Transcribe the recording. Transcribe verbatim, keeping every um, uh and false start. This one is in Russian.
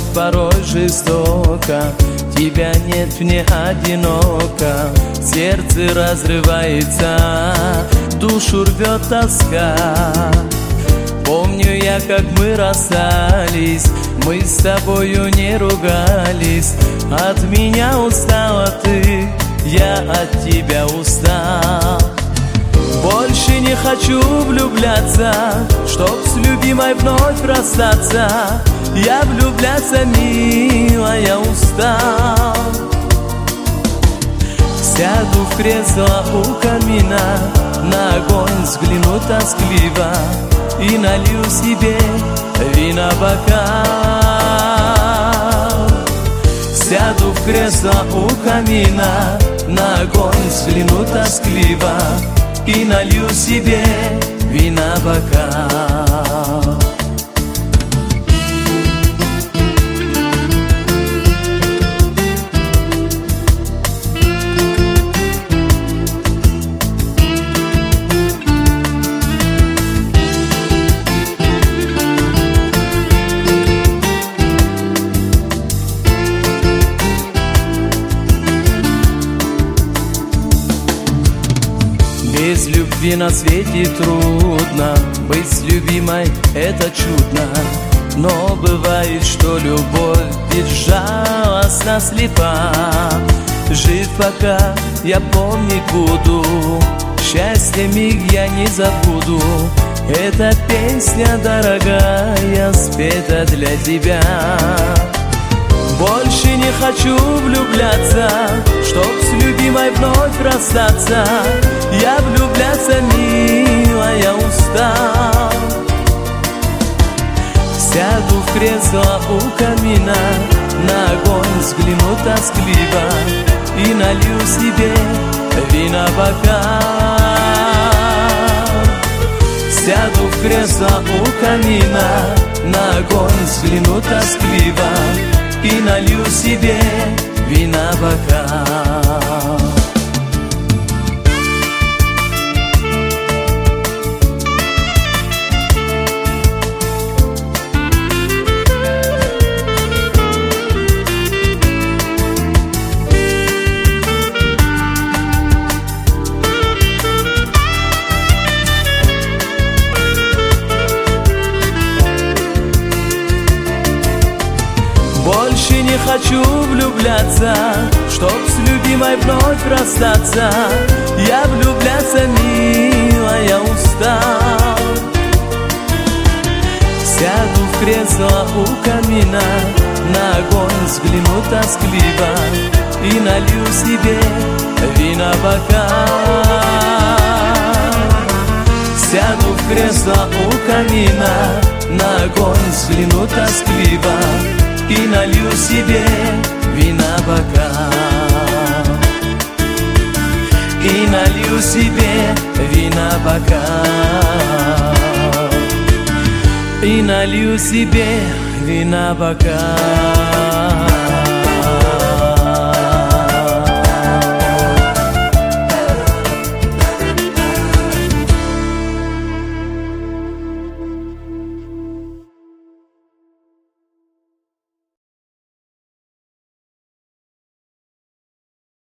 порой жестоко, тебя нет, мне одиноко. Сердце разрывается, душу рвет тоска. Помню я, как мы расстались, мы с тобою не ругались. От меня устала ты, я от тебя устал. Больше не хочу влюбляться, чтоб с любимой вновь расстаться. Я влюбляться, милая, устал. Сяду в кресло у камина, на огонь взгляну тоскливо и налью себе вина бокал. Сяду в кресло у камина, на огонь взгляну тоскливо и налью себе вина бокал. Без любви на свете трудно, быть с любимой — это чудно. Но бывает, что любовь безжалостно слепа. Жив пока я помнить буду, счастье миг я не забуду. Эта песня, дорогая, спета для тебя. Больше не хочу влюбляться, чтоб с любимой вновь расстаться. Я влюбляться, милая, устал. Сяду в кресло у камина, на огонь взгляну тоскливо и налью себе вина бокал. Сяду в кресло у камина, на огонь взгляну тоскливо и налью себе вина бокал. Больше не хочу влюбляться, чтоб с любимой вновь расстаться. Я влюбляться, милая, устал. Сяду в кресло у камина, на огонь взгляну тоскливо и налью себе вина бокал. Сяду в кресло у камина, на огонь взгляну тоскливо и налью себе вина бокал. И налью себе вина бокал. И налью себе вина бокал.